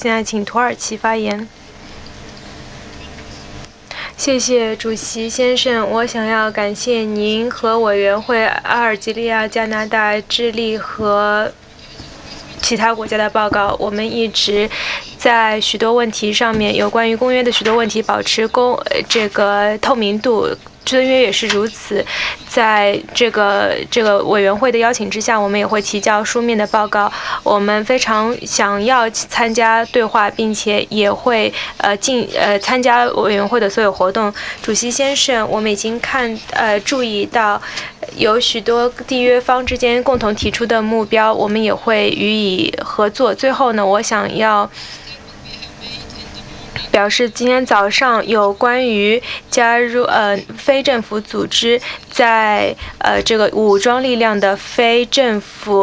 现在请土耳其发言。谢谢主席先生，我想要感谢您和委员会、阿尔及利亚、加拿大、智利和其他国家的报告。我们一直在许多问题上面，有关于公约的许多问题保持这个透明度。尊约也是如此，在这个委员会的邀请之下，我们也会提交书面的报告。我们非常想要参加对话，并且也会参加委员会的所有活动。主席先生，我们已经注意到有许多缔约方之间共同提出的目标，我们也会予以合作。最后呢，我想要表示，今天早上有关于加入非政府组织在这个武装力量的非政府